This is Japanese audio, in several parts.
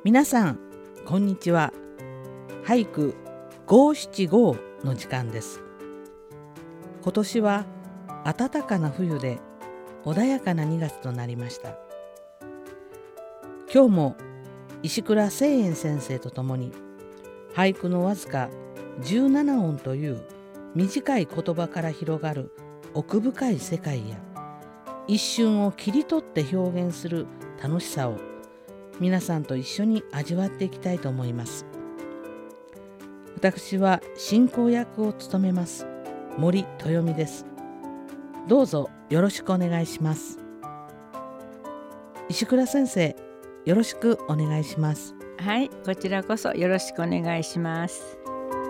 皆さんこんにちは。俳句五七五の時間です。今年は暖かな冬で穏やかな2月となりました。今日も石倉誠円先生とともに俳句のわずか17音という短い言葉から広がる奥深い世界や一瞬を切り取って表現する楽しさを皆さんと一緒に味わっていきたいと思います。私は進行役を務めます森豊美です。どうぞよろしくお願いします。石倉先生、よろしくお願いします。 はい、こちらこそよろしくお願いします。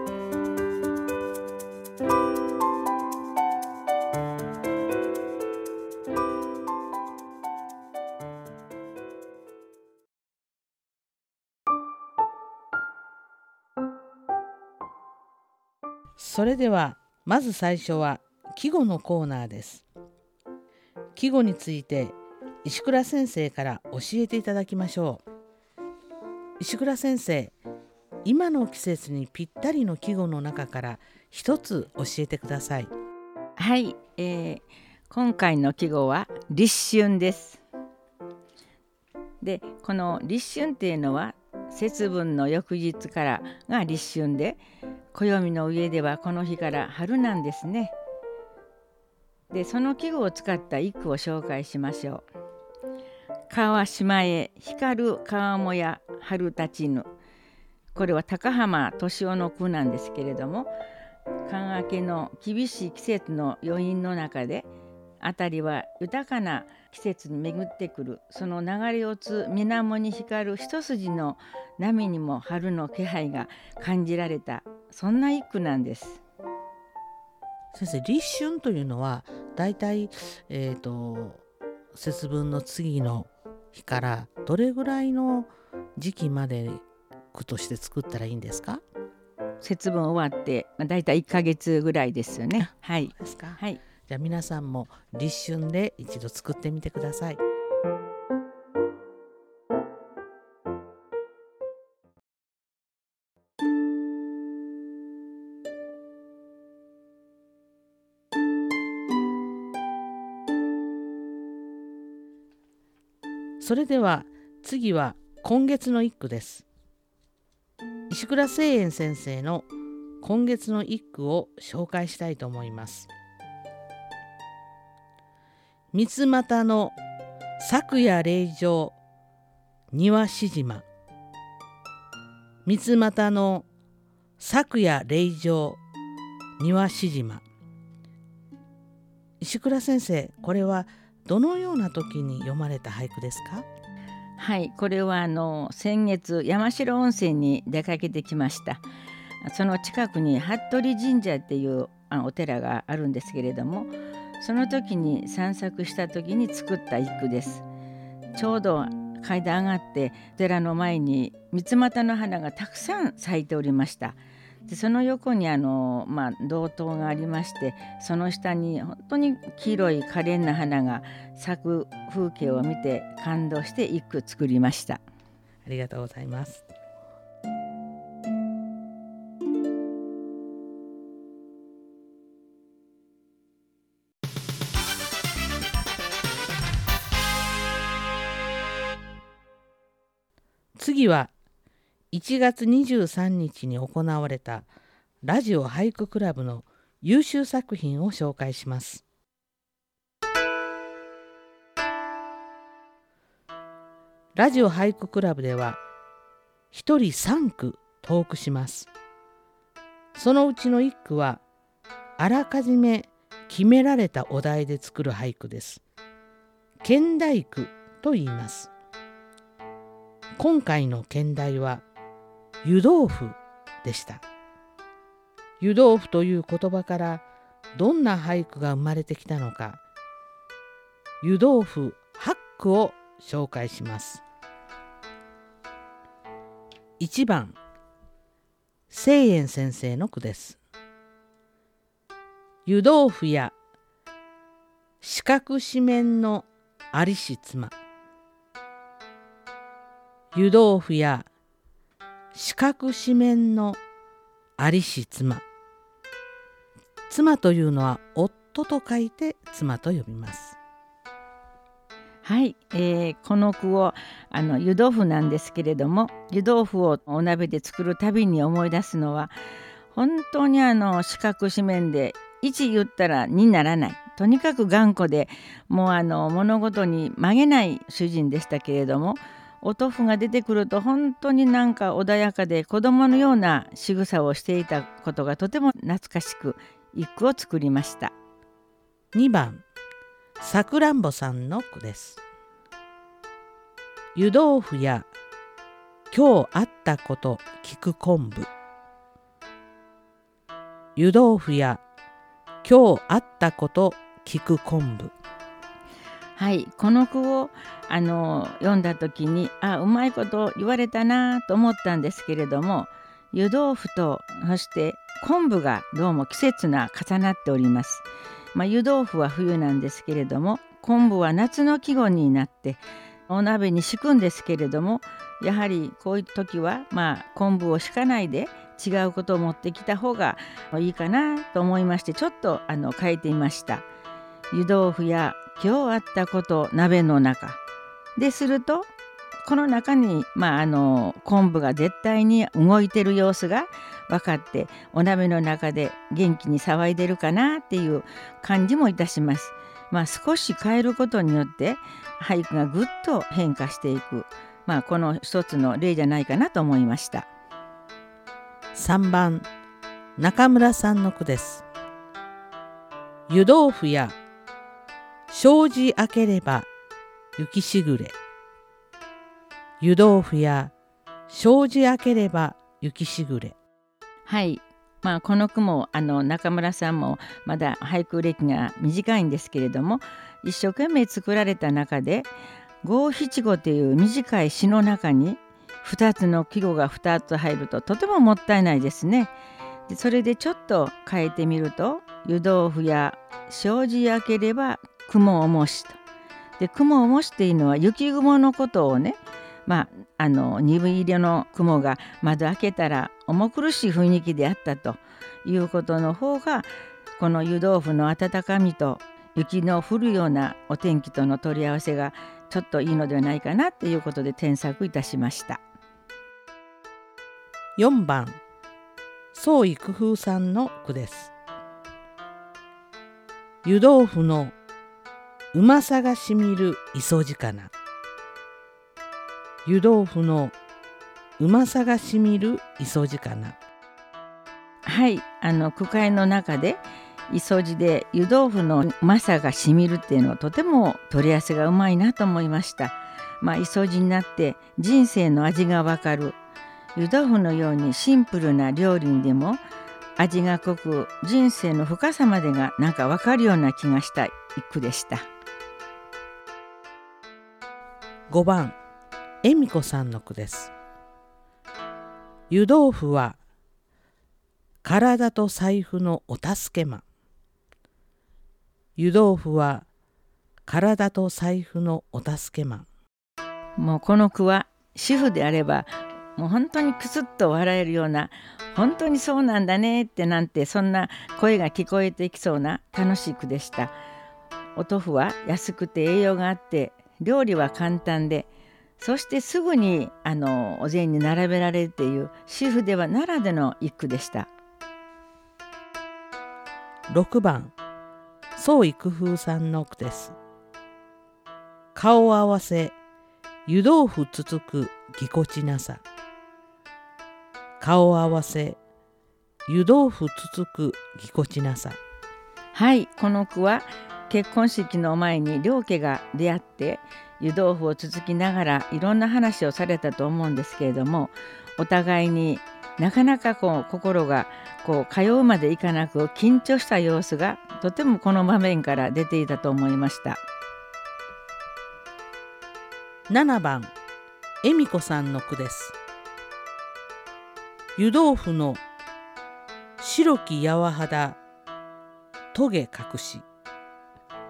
それではまず最初は季語のコーナーです。季語について石倉先生から教えていただきましょう。石倉先生、今の季節にぴったりの季語の中から一つ教えてください。 はい、今回の季語は立春です。で、この立春っていうのは節分の翌日からが立春で、暦の上ではこの日から春なんですね。で、その季語を使った一句を紹介しましょう。川島へ光る川面や春立ちぬ。これは高浜敏夫の句なんですけれども、寒明けの厳しい季節の余韻の中で、辺りは豊かな季節に巡ってくる、その流れ落つ水面に光る一筋の波にも春の気配が感じられた、そんな一句なんです。 先生、立春というのはだいたい節分の次の日からどれぐらいの時期まで句として作ったらいいんですか？ 節分終わって、だいたい1ヶ月ぐらいですよね。はい。 ですか？ はい。 じゃあ皆さんも立春で一度作ってみてください。それでは次は今月の一句です。石倉誠円先生の今月の一句を紹介したいと思います。三股の昨夜霊場庭し島。三股の昨夜霊場庭し島。石倉先生、これはどのような時に読まれた俳句ですか？ はい、これは先月山代温泉に出かけてきました。その近くに服部神社っていうお寺があるんですけれども、その時に散策した時に作った一句です。ちょうど階段上がって寺の前に三股の花がたくさん咲いておりました。で、その横に道東がありまして、その下に本当に黄色い可憐な花が咲く風景を見て感動して一句作りました。 ありがとうございます。次は1月23日に行われたラジオ俳句クラブの優秀作品を紹介します。ラジオ俳句クラブでは一人3句トークします。そのうちの1句はあらかじめ決められたお題で作る俳句です。兼題句と言います。今回の兼題は湯豆腐でした。湯豆腐という言葉からどんな俳句が生まれてきたのか、湯豆腐8句を紹介します。1番、誠円先生の句です。湯豆腐や四角四面のありし妻。 湯豆腐や四角四面のありし妻。妻というのは夫と書いて妻と呼びます。 はい、この句を湯豆腐なんですけれども、湯豆腐をお鍋で作るたびに思い出すのは、本当に四角四面で1言ったら2にならない、とにかく頑固で、もう物事に曲げない主人でしたけれども、お豆腐が出てくると本当になんか穏やかで子供のような仕草をしていたことがとても懐かしく、一句を作りました。 2番さくらんぼさんの句です。湯豆腐や今日あったこと聞く昆布。湯豆腐や今日あったこと聞く昆布。 はい、この句を読んだ時にうまいこと言われたなと思ったんですけれども、湯豆腐とそして昆布がどうも季節が重なっております。湯豆腐は冬なんですけれども、昆布は夏の季語になってお鍋に敷くんですけれども、やはりこういう時は昆布を敷かないで違うことを持ってきた方がいいかなと思いまして、ちょっと変えてみました。湯豆腐や今日あったこと鍋の中ですると、この中に昆布が絶対に動いてる様子が分かって、お鍋の中で元気に騒いでるかなっていう感じもいたします。少し変えることによって俳句がぐっと変化していく、この一つの例じゃないかなと思いました。 3番中村さんの句です。湯豆腐や障子開ければ雪しぐれ。湯豆腐や障子開ければ雪しぐれ。 はい、この句も中村さんもまだ俳句歴が短いんですけれども、一生懸命作られた中で五七五という短い詩の中に2つの季語が2つ入るととてももったいないですね。でそれでちょっと変えてみると、湯豆腐や障子開ければ雲をもしと。で雲をもしっていうのは雪雲のことをね、鈍い色の雲が窓開けたら重苦しい雰囲気であったということの方が、この湯豆腐の温かみと雪の降るようなお天気との取り合わせがちょっといいのではないかなということで添削いたしました。 4番創意工夫さんの句です。湯豆腐のうまさがしみる磯路かな。湯豆腐のうまさがしみる磯路かな。 はい、句会の中で磯路で湯豆腐のうまさがしみるっていうのはとても取り合わせがうまいなと思いました。磯路になって人生の味がわかる。湯豆腐のようにシンプルな料理にでも味が濃く、人生の深さまでがなんかわかるような気がした一句でした。 5番恵美子さんの句です。湯豆腐は体と財布のお助けマン。湯豆腐は体と財布のお助けマン。 もうこの句は主婦であればもう本当にクスッと笑えるような、本当にそうなんだねってなんて、そんな声が聞こえてきそうな楽しい句でした。お豆腐は安くて栄養があって、料理は簡単で、そしてすぐにお膳に並べられるっていう主婦ではならでの一句でした。 6番創意工夫さんの句です。顔合わせ湯豆腐つつくぎこちなさ。顔合わせ湯豆腐つつくぎこちなさ。 はい、この句は結婚式の前に両家が出会って湯豆腐をつつきながらいろんな話をされたと思うんですけれども、お互いになかなか心が通うまでいかなく緊張した様子がとてもこの場面から出ていたと思いました。 7番恵美子さんの句です。湯豆腐の白き柔肌トゲ隠し。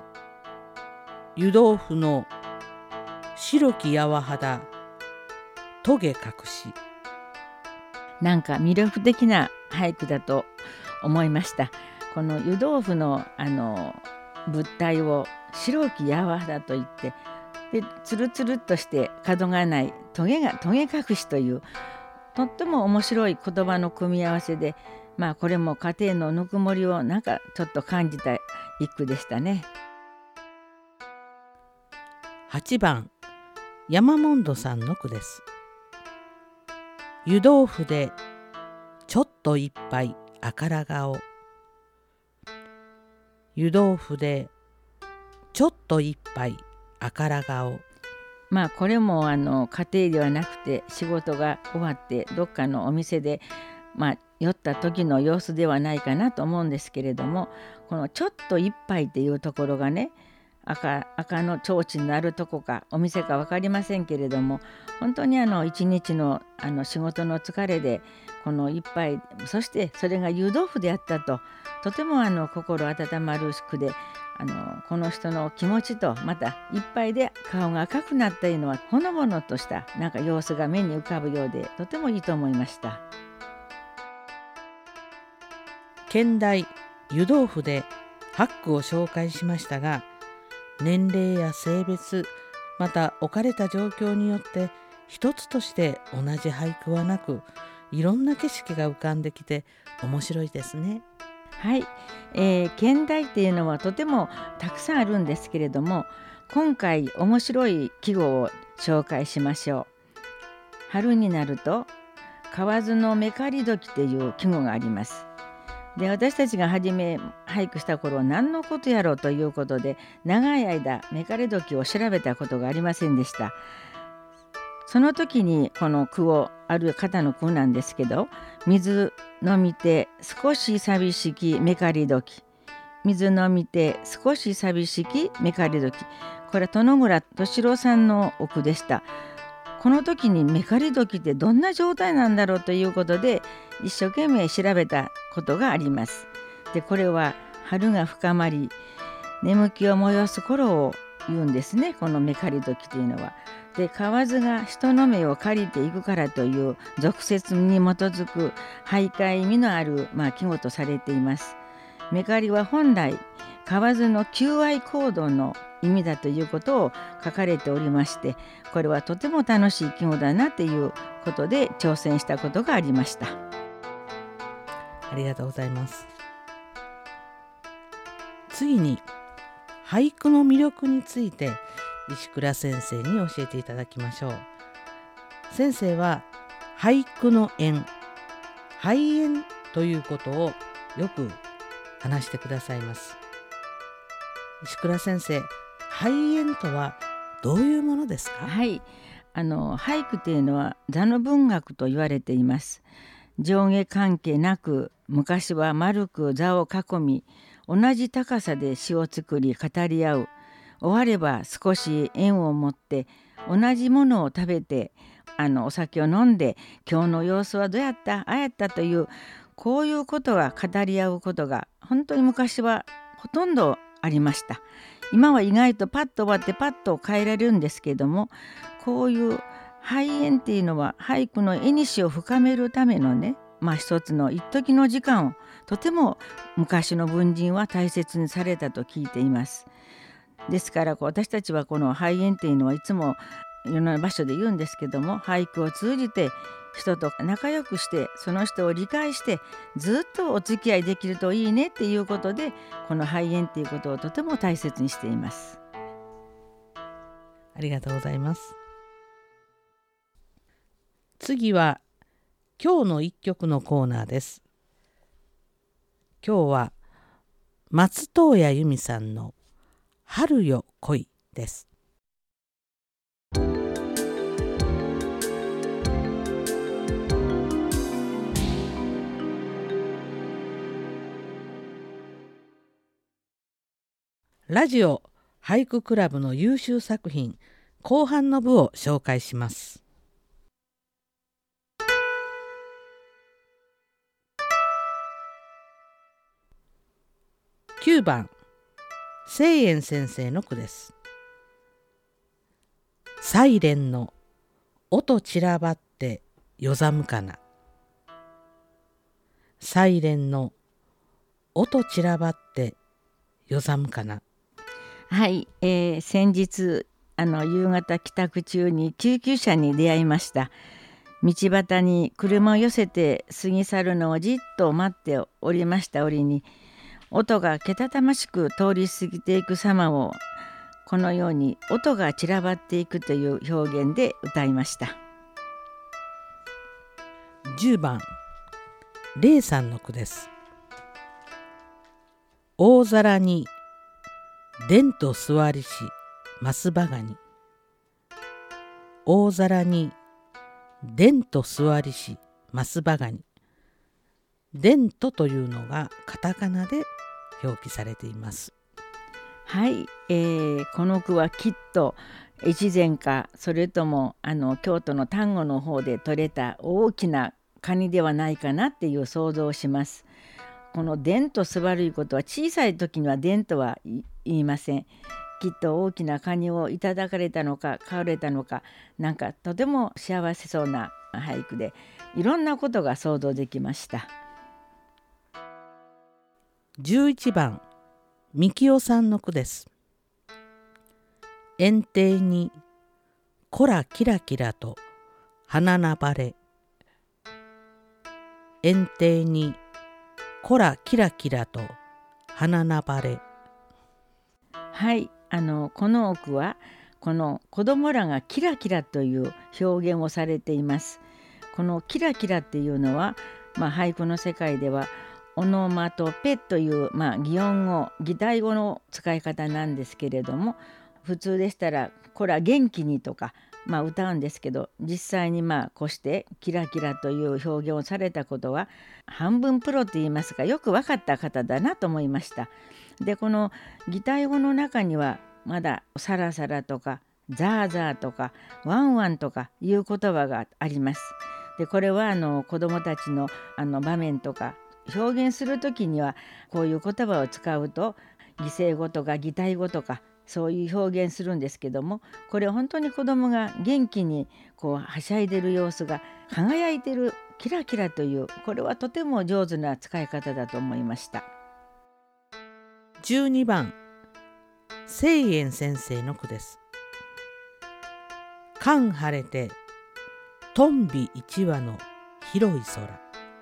湯豆腐の白き柔肌棘隠し。 なんか魅力的な俳句だと思いました。この湯豆腐の物体を白き柔だと言って、でつるつるっとして角がない棘隠しというとっても面白い言葉の組み合わせで、これも家庭のぬくもりをなんかちょっと感じた一句でしたね。 8番山門戸さんの句です。湯豆腐でちょっと一杯あから顔。湯豆腐でちょっと一杯あから顔。 これも家庭ではなくて仕事が終わってどっかのお店で酔った時の様子ではないかなと思うんですけれども、このちょっと一杯っていうところがね、赤の提灯のあるとこかお店か分かりませんけれども、本当に一日の仕事の疲れでこの一杯、そしてそれが湯豆腐であったと、とても心温まる句で、この人の気持ちとまた一杯で顔が赤くなったいうのはほのぼのとしたなんか様子が目に浮かぶようで、とてもいいと思いました。 兼題湯豆腐で8句を紹介しましたが、年齢や性別、また置かれた状況によって一つとして同じ俳句はなく、いろんな景色が浮かんできて面白いですね。 はい、兼題っていうのはとてもたくさんあるんですけれども、今回面白い季語を紹介しましょう。春になると河津のめかり時っていう季語があります。で、私たちが初め俳句した頃、何のことやろうということで長い間めかり時を調べたことがありませんでした。その時にこの句を、ある方の句なんですけど、水飲みて少し寂しきめかり時、水飲みて少し寂しきめかり時、これは殿倉俊郎さんのお句でした。この時にめかり時ってどんな状態なんだろうということで一生懸命調べたことがあります。で、これは春が深まり眠気を催す頃を言うんですね、このめかり時というのは。で、河津が人の目を借りていくからという俗説に基づく俳諧意味のある季語とされています。めかりは本来河津の求愛行動の意味だということを書かれておりまして、これはとても楽しい季語だなということで挑戦したことがありました。 ありがとうございます。次に俳句の魅力について石倉先生に教えていただきましょう。先生は俳句の縁、俳縁ということをよく話してくださいます。石倉先生、俳縁とはどういうものですか？ はい、俳句というのは座の文学と言われています。上下関係なく昔は丸く座を囲み、同じ高さで詩を作り語り合う。終われば少し縁を持って同じものを食べてお酒を飲んで、今日の様子はどうやった、ああやったという、こういうことが語り合うことが本当に昔はほとんどありました。今は意外とパッと終わってパッと変えられるんですけれども、こういう俳縁っていうのは俳句の縁を深めるためのね、一つの一時の時間をとても昔の文人は大切にされたと聞いています。ですから私たちはこの俳縁っていうのはいつもいろんな場所で言うんですけども、俳句を通じて人と仲良くして、その人を理解してずっとお付き合いできるといいねっていうことで、この俳縁っていうことをとても大切にしています。 ありがとうございます。次は今日の一曲のコーナーです。今日は松任谷由実さんの春よ来いです。ラジオ俳句クラブの優秀作品後半の部を紹介します。9番清遠先生の句です。サイレンの音散らばって夜寒かな。サイレンの音散らばって夜寒かな。 はい、先日夕方帰宅中に救急車に出会いました。道端に車を寄せて過ぎ去るのをじっと待っておりました折に、音がけたたましく通り過ぎていく様をこのように音が散らばっていくという表現で歌いました。 10番レイさんの句です。大皿にでんと座りしますばがに。大皿にでんと座りしますばがに。でんとというのがカタカナで表記されています。 はい、この句はきっと越前か、それとも京都の丹後の方で採れた大きなカニではないかなっていう想像をします。このでんと座るいうことは、小さい時にはでんとは言いません。きっと大きなカニをいただかれたのか買われたのか、なんかとても幸せそうな俳句で、いろんなことが想像できました。 11番みきおさんの句です。園庭にこらキラキラと花なばれ。園庭にこらキラキラと花なばれ。 はい、この句はこの子供らがキラキラという表現をされています。このキラキラっていうのは、俳句の世界ではオノマトペという、擬音語擬態語の使い方なんですけれども、普通でしたらこら元気にとか、歌うんですけど、実際にこうしてキラキラという表現をされたことは、半分プロといいますか、よく分かった方だなと思いました。でこの擬態語の中にはまだサラサラとかザーザーとかワンワンとかいう言葉があります。でこれは子どもたちの場面とか表現する時にはこういう言葉を使うと、擬声語とか擬態語とかそういう表現するんですけども、これ本当に子どもが元気にこうはしゃいでる様子が輝いてる、キラキラという、これはとても上手な使い方だと思いました。 12番清円先生の句です。寒晴れてとんび一羽の広い空。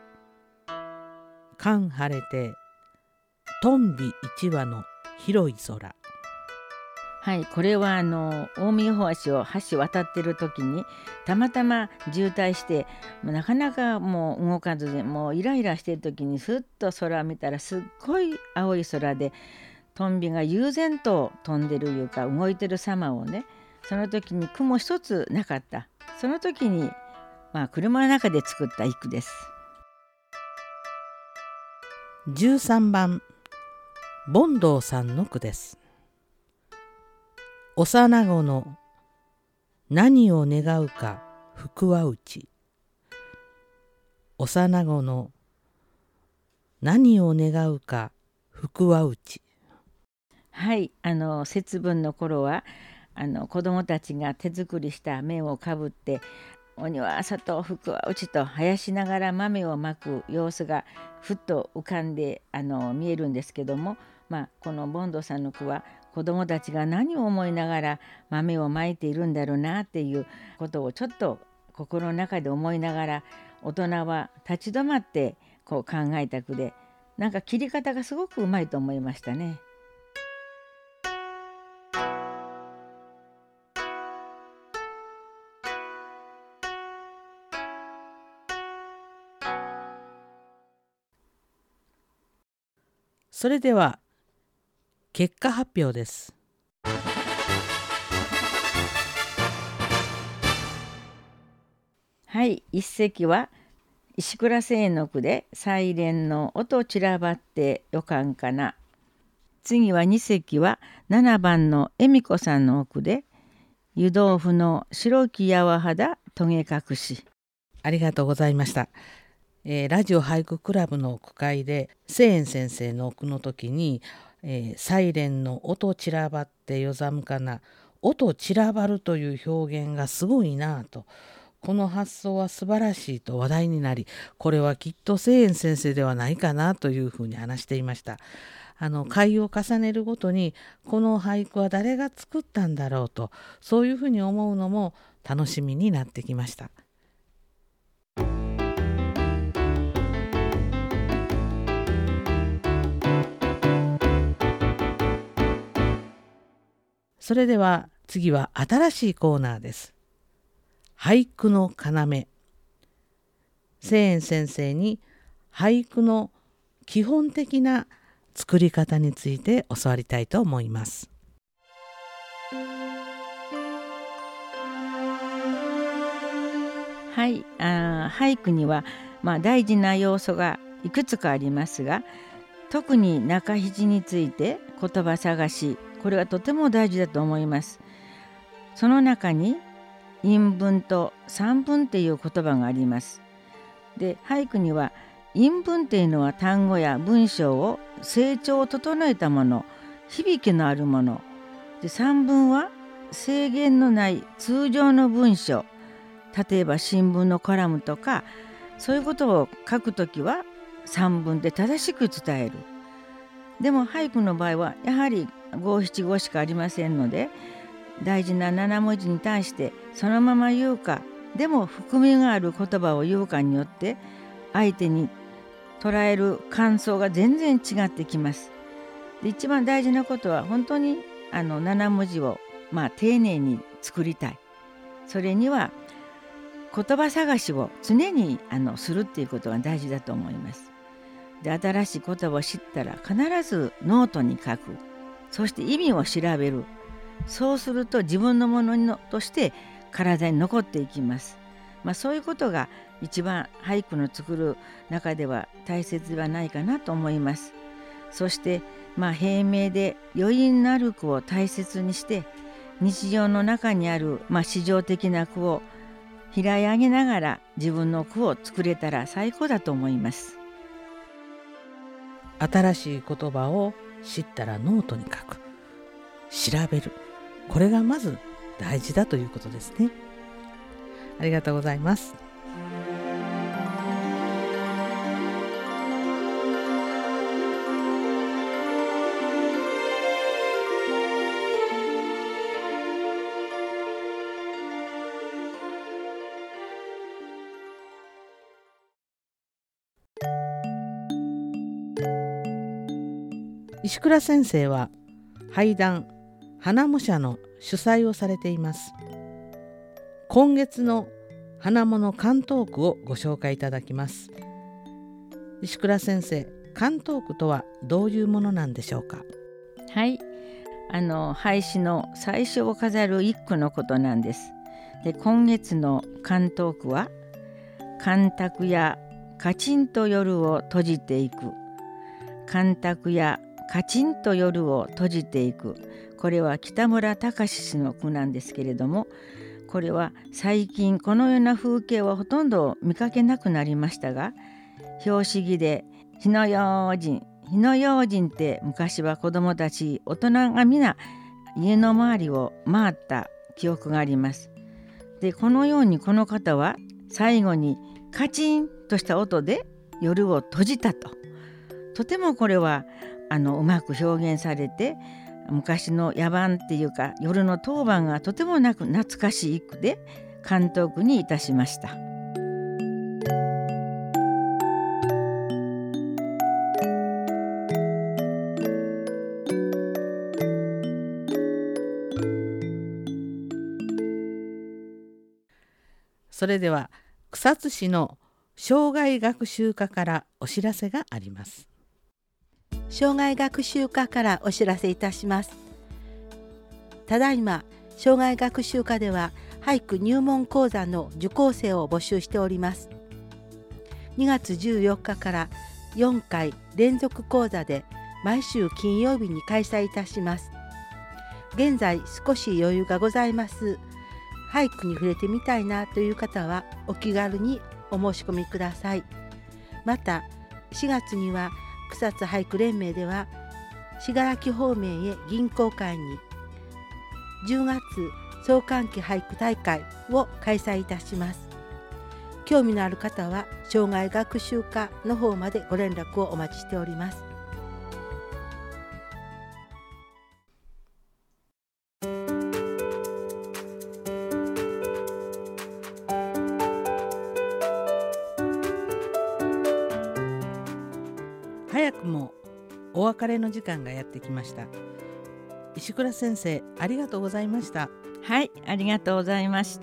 寒晴れてとんび一羽の広い空。 はい、これは近江大橋を渡ってる時にたまたま渋滞して、なかなかもう動かずで、もうイライラしてる時にすっと空を見たら、すっごい青い空でトンビが悠然と飛んでるいうか動いてる様をね、その時に雲一つなかった。その時に車の中で作った一句です。 13番凡堂さんの句です。幼子の何を願うか福は内。幼子の何を願うか福は内。 はい、節分の頃は子どもたちが手作りした面をかぶって、鬼は里福は内と生やしながら豆をまく様子がふっと浮かんで見えるんですけども、このボンドさんの句は子どもたちが何を思いながら豆をまいているんだろうなっていうことをちょっと心の中で思いながら、大人は立ち止まってこう考えた句で、なんか切り方がすごくうまいと思いましたね。 それでは結果発表です。 はい、一席は石倉清の句でサイレンの音散らばって予感かな。次は二席は7番の恵美子さんの句で湯豆腐の白きやわ肌トゲ隠し。 ありがとうございました。ラジオ俳句クラブの句会で清円先生の句の時に、サイレンの音散らばって夜寒かな、音散らばるという表現がすごいなとこの発想は素晴らしいと話題になり、これはきっと清遠先生ではないかなというふうに話していました。回を重ねるごとにこの俳句は誰が作ったんだろうと、そういうふうに思うのも楽しみになってきました。それでは次は新しいコーナーです。俳句の要。清遠先生に俳句の基本的な作り方について教わりたいと思います。 はい、俳句には、大事な要素がいくつかありますが、特に中七について言葉探し、これはとても大事だと思います。その中に韻文と散文っていう言葉があります。で、俳句には韻文っていうのは単語や文章を成長を整えたもの、響きのあるもので、散文は制限のない通常の文章、例えば新聞のコラムとか、そういうことを書くときは散文で正しく伝える。でも俳句の場合はやはり五七五しかありませんので、大事な7文字に対してそのまま言うか、でも含みがある言葉を言うかによって相手に捉える感想が全然違ってきます。で、一番大事なことは本当に7文字を丁寧に作りたい。それには言葉探しを常にするっていうことが大事だと思います。で、新しい言葉を知ったら必ずノートに書く。そして意味を調べる。そうすると自分のものとして体に残っていきます。そういうことが一番俳句の作る中では大切ではないかなと思います。そして平明で余韻のある句を大切にして、日常の中にある詩情的な句を拾い上げながら自分の句を作れたら最高だと思います。 新しい言葉を知ったらノートに書く、調べる、これがまず大事だということですね。ありがとうございます。石倉先生は俳談花模写の主催をされています。今月の花物関東句をご紹介いただきます。石倉先生、関東句とはどういうものなんでしょうか。 はい、俳詩の最初を飾る一句のことなんです。で、今月の関東句は、干拓やカチンと夜を閉じていく。干拓やカチンと夜を閉じていく。これは北村隆史氏の句なんですけれども、これは最近このような風景はほとんど見かけなくなりましたが、拍子木で火の用心、火の用心って昔は子どもたち大人が皆家の周りを回った記憶があります。で、このようにこの方は最後にカチンとした音で夜を閉じたと。とてもこれはうまく表現されて、昔の野蛮っていうか夜の当番がとても懐かしい句で関東句にいたしました。 それでは草津市の障害学習課からお知らせがあります。 障害学習課からお知らせいたします。ただいま障害学習課では俳句入門講座の受講生を募集しております。2月14日から4回連続講座で毎週金曜日に開催いたします。現在少し余裕がございます。俳句に触れてみたいなという方はお気軽にお申し込みください。また4月には草津俳句連盟では信楽方面へ銀行会に10月創刊期俳句大会を開催いたします。 興味のある方は障害学習課の方までご連絡をお待ちしております。 早くもお別れの時間がやってきました。石倉先生、ありがとうございました。 はい、ありがとうございました。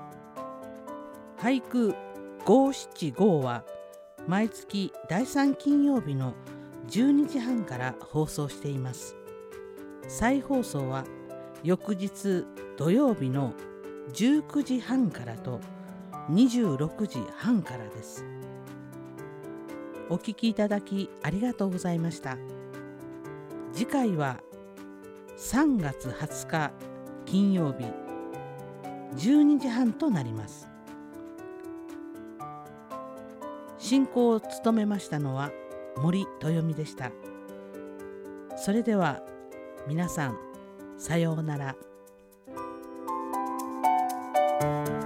俳句575は毎月第3金曜日の12時半から放送しています。再放送は翌日土曜日の19時半からと26時半からです。お聞きいただきありがとうございました。次回は3月20日金曜日12時半となります。進行を務めましたのは森豊美でした。それでは皆さん、さようなら。